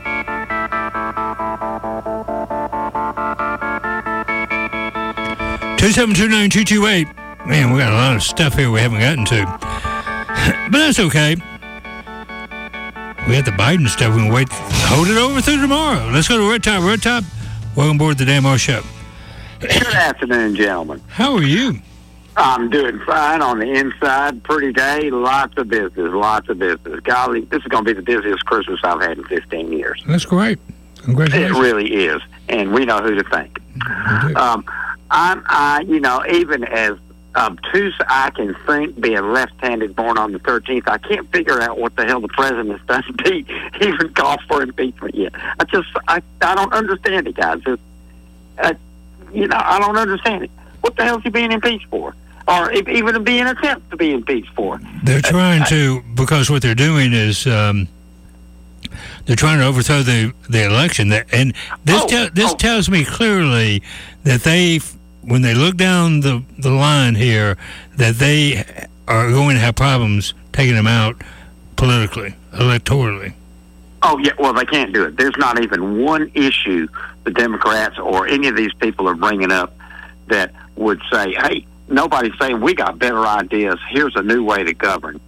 2729228. Man, we got a lot of stuff here we haven't gotten to. But that's okay. We got the Biden stuff. We can wait. Hold it over through tomorrow. Let's go to Red Top. Red Top, welcome aboard the Dan Morris Show. Good afternoon, gentlemen. How are you? I'm doing fine on the inside. Pretty day. Lots of business. Golly, this is going to be the busiest Christmas I've had in 15 years. That's great. Congratulations. It really is. And we know who to thank. Even as obtuse I can think, being left-handed, born on the 13th. I can't figure out what the hell the president's done to even call for impeachment yet. I don't understand it, guys. I don't understand it. What the hell is he being impeached for? Or even being attempted to be impeached for? They're trying to, because what they're doing is they're trying to overthrow the election. And this tells me clearly that when they look down the line here, that they are going to have problems taking them out politically, electorally. Oh, yeah, well, they can't do it. There's not even one issue the Democrats or any of these people are bringing up that would say, hey, nobody's saying we got better ideas. Here's a new way to govern.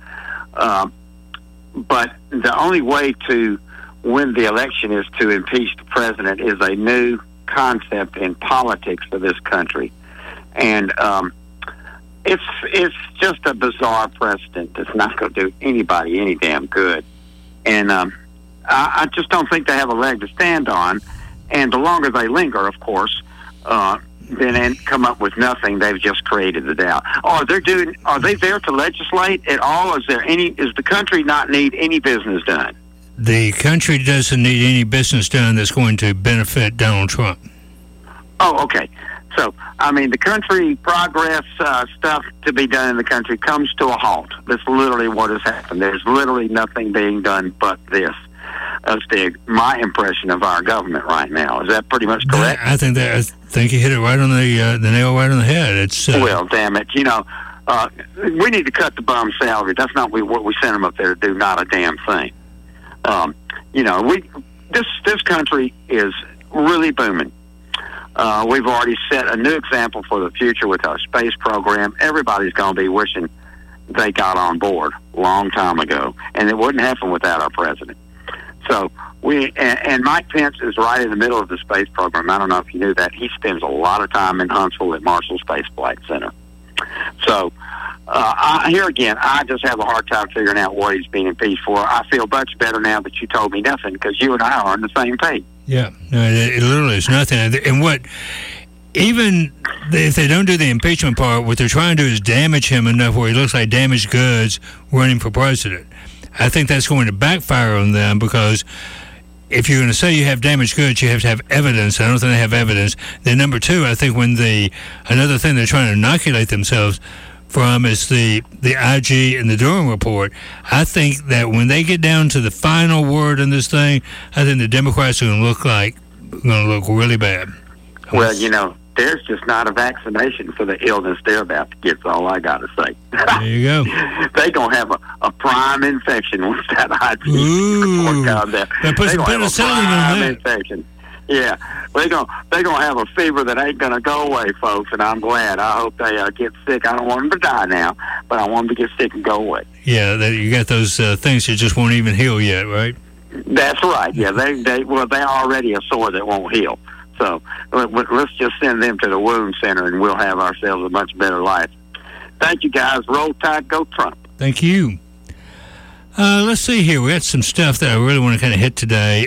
But the only way to win the election is to impeach the president is a new concept in politics for this country. And it's just a bizarre precedent that's not going to do anybody any damn good. And I just don't think they have a leg to stand on. And the longer they linger, of course, then and come up with nothing, they've just created the doubt. Are they there to legislate at all? Does the country not need any business done? The country doesn't need any business done that's going to benefit Donald Trump. Oh, okay. So, I mean, the country progress stuff to be done in the country comes to a halt. That's literally what has happened. There's literally nothing being done but this. That's my impression of our government right now. Is that pretty much correct? I think you hit it right on the nail right on the head. It's well, damn it, we need to cut the bum salary. That's not what we sent them up there to do. Not a damn thing. This country is really booming. We've already set a new example for the future with our space program. Everybody's going to be wishing they got on board a long time ago, and it wouldn't happen without our president. So and Mike Pence is right in the middle of the space program. I don't know if you knew that. He spends a lot of time in Huntsville at Marshall Space Flight Center. So here again, I just have a hard time figuring out what he's being impeached for. I feel much better now that you told me nothing, because you and I are on the same page. Yeah, no, it literally is nothing. And even if they don't do the impeachment part, what they're trying to do is damage him enough where he looks like damaged goods running for president. I think that's going to backfire on them, because if you're going to say you have damaged goods, you have to have evidence. I don't think they have evidence. Then number two, I think another thing they're trying to inoculate themselves from is the IG and the Durham report. I think that when they get down to the final word in this thing, I think the Democrats are going to look really bad. Well, there's just not a vaccination for the illness they're about to get. That's all I got to say. There you go. They're going to have a prime infection once that IG report comes out. They're putting penicillin on that. Infection. Yeah, they're gonna have a fever that ain't gonna go away, folks. And I'm glad. I hope they get sick. I don't want them to die now, but I want them to get sick and go away. Yeah, you got those things that just won't even heal yet, right? That's right. Yeah, they're already a sore that won't heal. So let's just send them to the wound center, and we'll have ourselves a much better life. Thank you, guys. Roll Tide, go Trump. Thank you. Let's see here. We got some stuff that I really want to kind of hit today.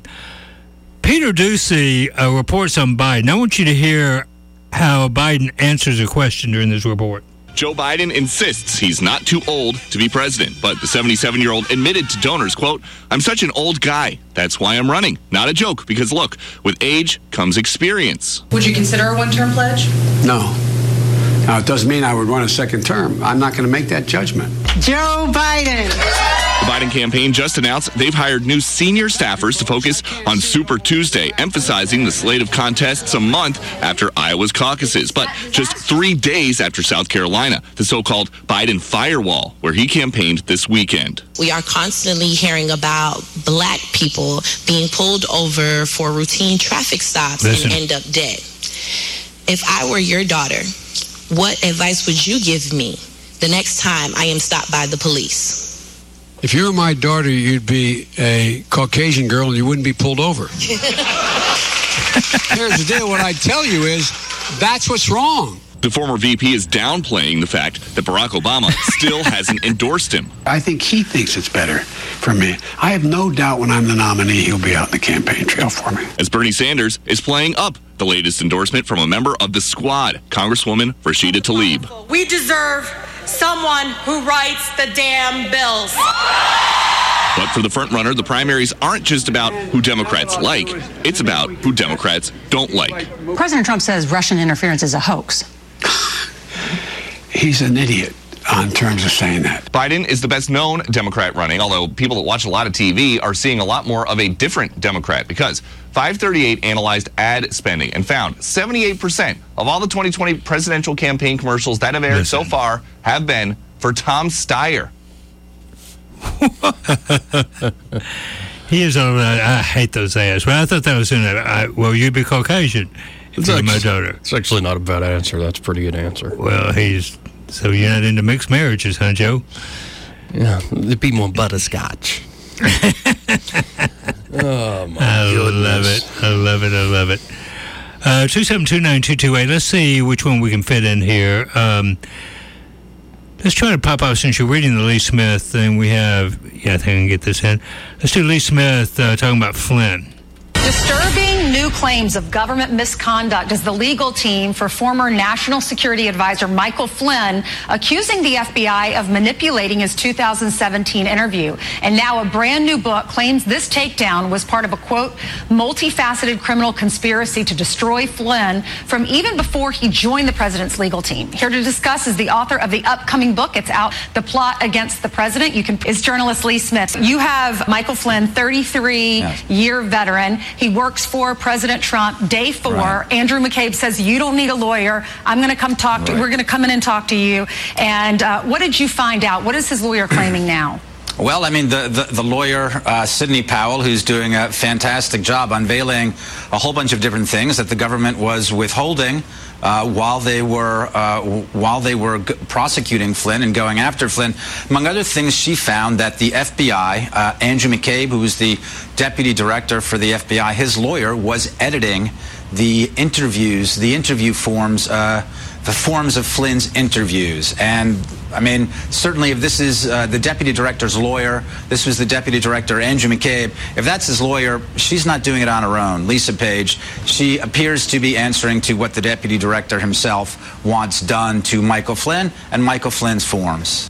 Peter Doocy reports on Biden. I want you to hear how Biden answers a question during this report. Joe Biden insists he's not too old to be president, but the 77-year-old admitted to donors, quote, "I'm such an old guy. That's why I'm running. Not a joke, because look, with age comes experience." Would you consider a one-term pledge? No. Now, it doesn't mean I would run a second term. I'm not going to make that judgment. Joe Biden. The Biden campaign just announced they've hired new senior staffers to focus on Super Tuesday, emphasizing the slate of contests a month after Iowa's caucuses, but just 3 days after South Carolina, the so-called Biden firewall, where he campaigned this weekend. We are constantly hearing about black people being pulled over for routine traffic stops and end up dead. If I were your daughter, what advice would you give me the next time I am stopped by the police? If you were my daughter, you'd be a Caucasian girl and you wouldn't be pulled over. Here's the deal. What I'd tell you is that's what's wrong. The former VP is downplaying the fact that Barack Obama still hasn't endorsed him. I think he thinks it's better for me. I have no doubt when I'm the nominee, he'll be out in the campaign trail for me. As Bernie Sanders is playing up the latest endorsement from a member of the squad, Congresswoman Rashida Tlaib. We deserve someone who writes the damn bills. But for the frontrunner, the primaries aren't just about who Democrats like. It's about who Democrats don't like. President Trump says Russian interference is a hoax. He's an idiot in terms of saying that. Biden is the best known Democrat running, although people that watch a lot of TV are seeing a lot more of a different Democrat, because 538 analyzed ad spending and found 78% of all the 2020 presidential campaign commercials that have aired so far have been for Tom Steyer. He is all right. I hate those ads. Well, I thought that was in it. Well, you'd be Caucasian. It's actually not a bad answer. That's a pretty good answer. Well, so you're not into mixed marriages, huh, Joe? Yeah, it'd be more butterscotch. Oh, my goodness. I love it. 2729228. Let's see which one we can fit in here. Let's try to pop out, since you're reading the Lee Smith thing. We have, I think I can get this in. Let's do Lee Smith talking about Flynn. Disturbing new claims of government misconduct as the legal team for former National Security Advisor Michael Flynn accusing the FBI of manipulating his 2017 interview. And now a brand new book claims this takedown was part of a, quote, multifaceted criminal conspiracy to destroy Flynn from even before he joined the president's legal team. Here to discuss is the author of the upcoming book. It's out, The Plot Against the President. Is journalist Lee Smith. You have Michael Flynn, 33-year veteran. He works for President Trump. Day 4, right. Andrew McCabe says, you don't need a lawyer. I'm going to come talk to you. We're going to come in and talk to you. And what did you find out? What is his lawyer claiming now? Well, I mean, the lawyer, Sidney Powell, who's doing a fantastic job unveiling a whole bunch of different things that the government was withholding while they were prosecuting Flynn and going after Flynn. Among other things, she found that the FBI, Andrew McCabe, who was the deputy director for the FBI, his lawyer was editing the interviews, the interview forms, the forms of Flynn's interviews. And I mean, certainly if this is the deputy director's lawyer, this was the deputy director, Andrew McCabe, if that's his lawyer, she's not doing it on her own. Lisa Page, she appears to be answering to what the deputy director himself wants done to Michael Flynn and Michael Flynn's forms.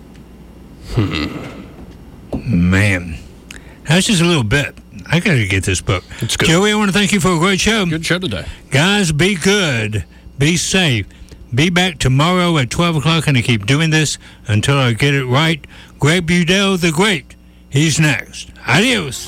Man, that's just a little bit. I got to get this book. It's good. Joey, I want to thank you for a great show. Good show today. Guys, be good. Be safe. Be back tomorrow at 12 o'clock, and I keep doing this until I get it right. Greg Budell the Great. He's next. Adios.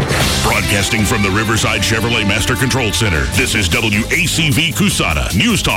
From the Riverside Chevrolet Master Control Center, this is WACV Cusana News Talk